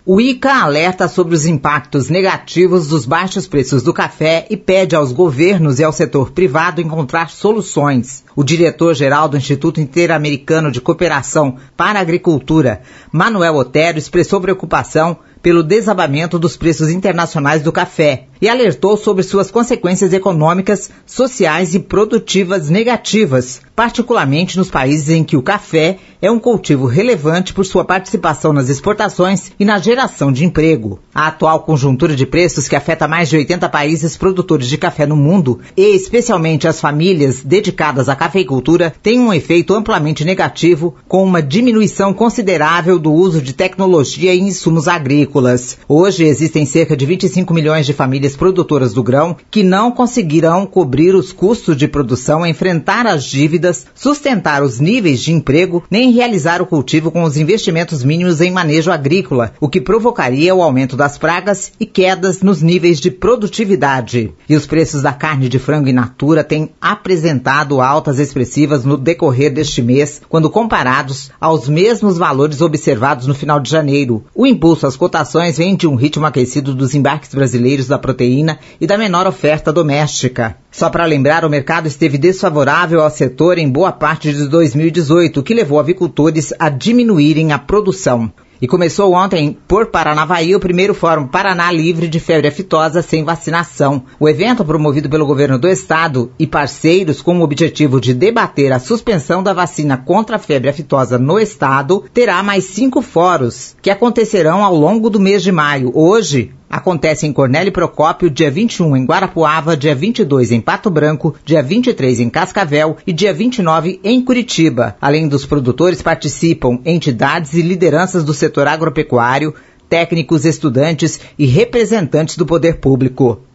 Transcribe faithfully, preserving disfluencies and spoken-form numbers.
O I C A alerta sobre os impactos negativos dos baixos preços do café e pede aos governos e ao setor privado encontrar soluções. O diretor-geral do Instituto Interamericano de Cooperação para a Agricultura, Manuel Otero, expressou preocupação pelo desabamento dos preços internacionais do café e alertou sobre suas consequências econômicas, sociais e produtivas negativas, particularmente nos países em que o café é um cultivo relevante por sua participação nas exportações e na geração de emprego. A atual conjuntura de preços, que afeta mais de oitenta países produtores de café no mundo, e especialmente as famílias dedicadas à cafeicultura, tem um efeito amplamente negativo, com uma diminuição considerável do uso de tecnologia em insumos agrícolas. Hoje existem cerca de vinte e cinco milhões de famílias produtoras do grão que não conseguirão cobrir os custos de produção, enfrentar as dívidas, sustentar os níveis de emprego, nem realizar o cultivo com os investimentos mínimos em manejo agrícola, o que provocaria o aumento das pragas e quedas nos níveis de produtividade. E os preços da carne de frango in natura têm apresentado altas expressivas no decorrer deste mês, quando comparados aos mesmos valores observados no final de janeiro. O impulso às cotações vem de um ritmo aquecido dos embarques brasileiros da proteína e da menor oferta doméstica. Só para lembrar, o mercado esteve desfavorável ao setor em boa parte de dois mil e dezoito, o que levou avicultores a diminuírem a produção. E começou ontem, por Paranavaí, o primeiro Fórum Paraná Livre de Febre Aftosa sem vacinação. O evento, promovido pelo governo do estado e parceiros com o objetivo de debater a suspensão da vacina contra a febre aftosa no estado, terá mais cinco fóruns, que acontecerão ao longo do mês de maio. Hoje, acontece em Cornélio Procópio, dia vinte e um em Guarapuava, dia vinte e dois em Pato Branco, dia vinte e três em Cascavel e dia vinte e nove em Curitiba. Além dos produtores, participam entidades e lideranças do setor agropecuário, técnicos, estudantes e representantes do poder público.